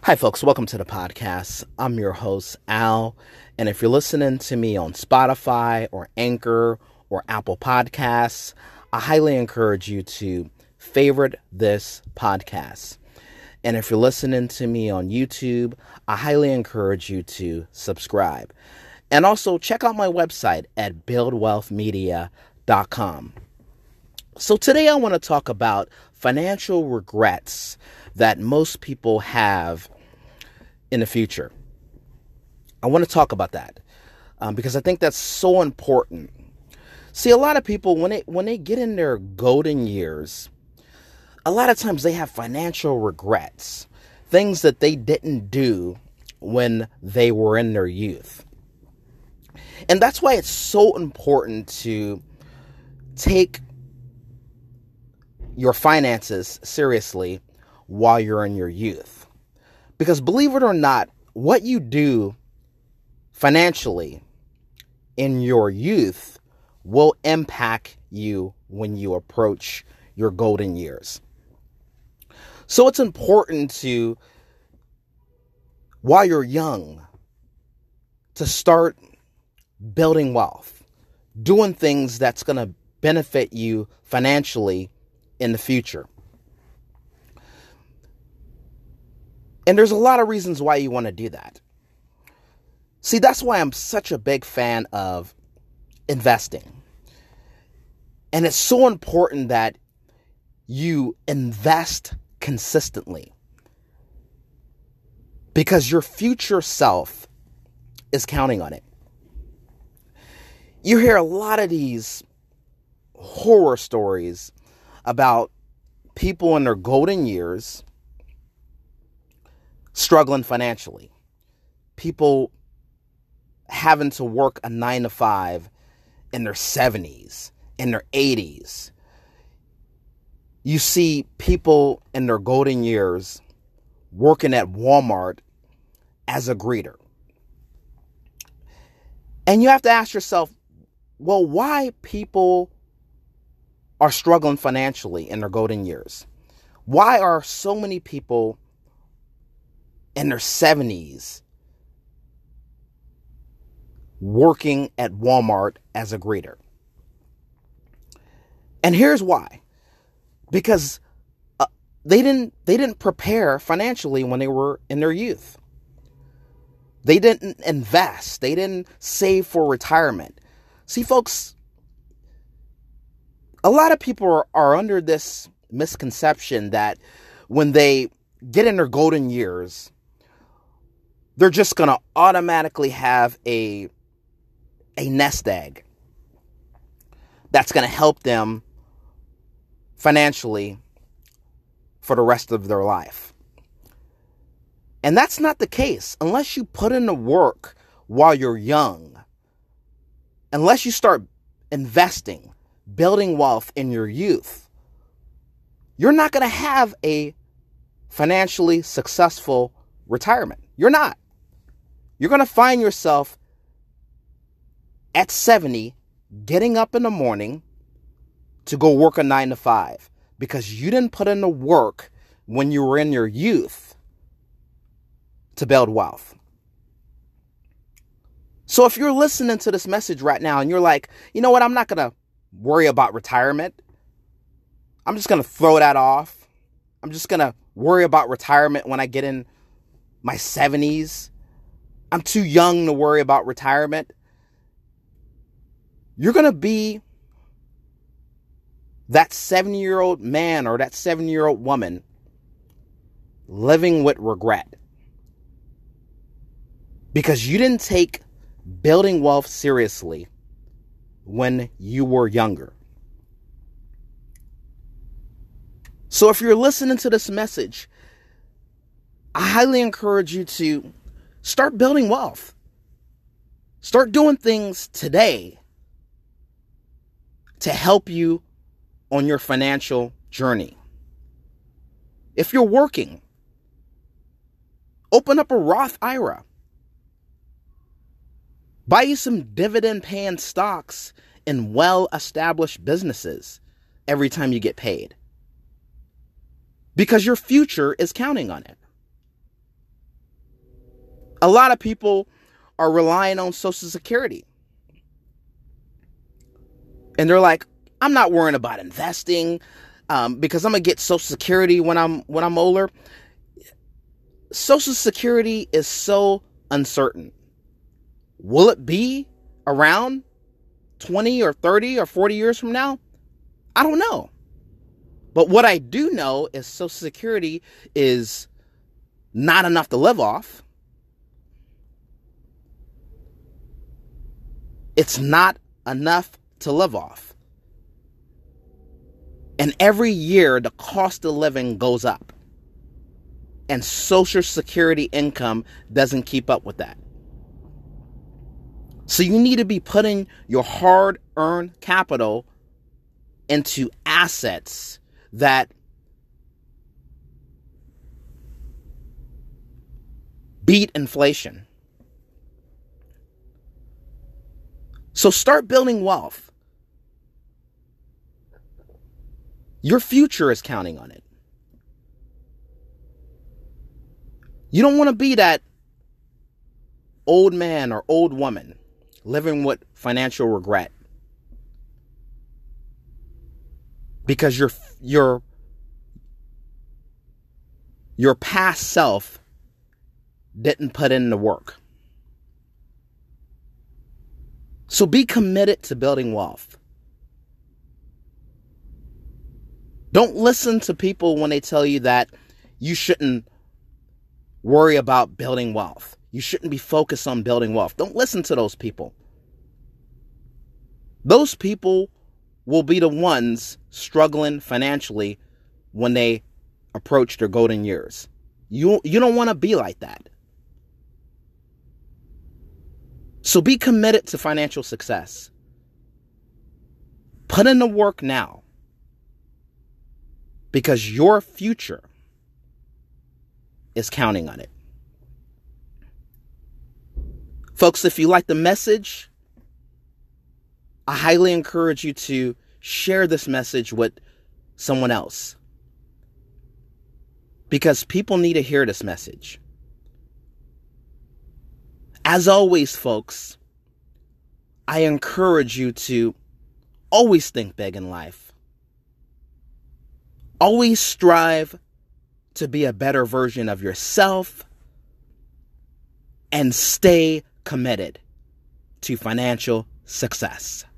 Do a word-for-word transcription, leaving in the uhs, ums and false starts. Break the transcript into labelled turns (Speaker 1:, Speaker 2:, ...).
Speaker 1: Hi, folks. Welcome to the podcast. I'm your host, Al. And if you're listening to me on Spotify or Anchor or Apple Podcasts, I highly encourage you to favorite this podcast. And if you're listening to me on YouTube, I highly encourage you to subscribe. And also check out my website at build wealth media dot com. So today I want to talk about financial regrets that most people have in the future. I want to talk about that um, because I think that's so important. See, a lot of people, when they, when they get in their golden years, a lot of times they have financial regrets, things that they didn't do when they were in their youth. And that's why it's so important to take your finances seriously while you're in your youth. Because believe it or not, what you do financially in your youth will impact you when you approach your golden years. So it's important to, while you're young, to start building wealth, doing things that's going to benefit you financially in the future. And there's a lot of reasons why you want to do that. See, that's why I'm such a big fan of investing. And it's so important that you invest consistently, because your future self is counting on it. You hear a lot of these horror stories about people in their golden years struggling financially. People having to work a nine to five in their seventies, in their eighties. You see people in their golden years working at Walmart as a greeter. And you have to ask yourself, well, why people are struggling financially in their golden years? Why are so many people in their seventies working at Walmart as a greeter? And here's why. Because uh, they didn't they didn't prepare financially when they were in their youth. They didn't invest. They didn't save for retirement. See, folks, a lot of people are, are under this misconception that when they get in their golden years, they're just going to automatically have a, a nest egg that's going to help them financially for the rest of their life. And that's not the case unless you put in the work while you're young. Unless you start investing, building wealth in your youth, you're not going to have a financially successful retirement. You're not. You're going to find yourself at seventy getting up in the morning to go work a nine to five because you didn't put in the work when you were in your youth to build wealth. So if you're listening to this message right now and you're like, you know what, I'm not going to worry about retirement. I'm just going to throw that off. I'm just going to worry about retirement when I get in my seventies. I'm too young to worry about retirement. You're going to be that seventy-year-old man or that seventy-year-old woman living with regret because you didn't take building wealth seriously when you were younger. So if you're listening to this message, I highly encourage you to start building wealth. Start doing things today to help you on your financial journey. If you're working, open up a Roth I R A. Buy you some dividend-paying stocks in well-established businesses every time you get paid. Because your future is counting on it. A lot of people are relying on Social Security. And they're like, I'm not worrying about investing um, because I'm going to get Social Security when I'm when I'm older. Social Security is so uncertain. Will it be around twenty or thirty or forty years from now? I don't know. But what I do know is Social Security is not enough to live off. It's not enough to live off. And every year, the cost of living goes up. And Social Security income doesn't keep up with that. So you need to be putting your hard-earned capital into assets that beat inflation. So start building wealth. Your future is counting on it. You don't want to be that old man or old woman living with financial regret because your your your past self didn't put in the work. So be committed to building wealth. Don't listen to people when they tell you that you shouldn't worry about building wealth. You shouldn't be focused on building wealth. Don't listen to those people. Those people will be the ones struggling financially when they approach their golden years. You, you don't want to be like that. So be committed to financial success. Put in the work now. Because your future is counting on it. Folks, if you like the message, I highly encourage you to share this message with someone else. Because people need to hear this message. As always, folks, I encourage you to always think big in life. Always strive to be a better version of yourself and stay committed to financial success.